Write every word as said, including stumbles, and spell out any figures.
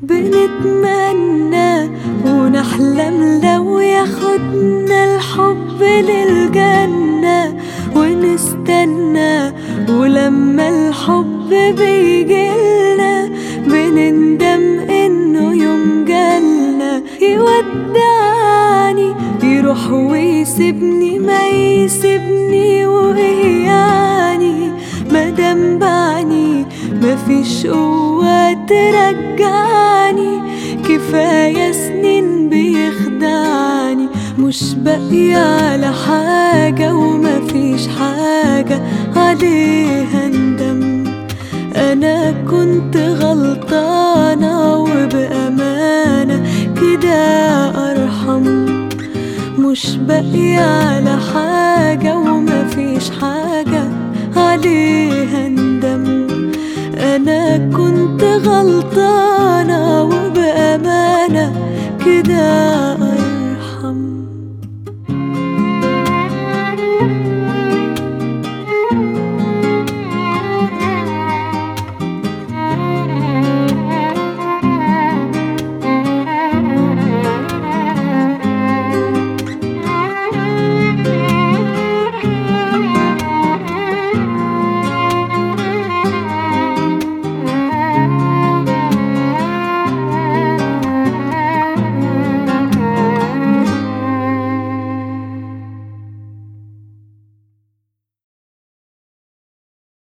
بنتمنى ونحلم لو ياخدنا الحب للجنة، ونستنى ولما الحب بيجيلنا بنندم انه يوم جالنا. يودعني يروح ويسيبني ما يسيبني، وايه يعني مادام باعني مفيش قوة ترجعني. كفاية سنين بيخدعني، مش باقية على حاجة ومفيش حاجة عليها ندم. أنا كنت غلطانة وبأمانة كده أرحم، مش باقية على حاجة ومفيش حاجة عليها ندم. أنا كنت غلطانة وبأمانة كده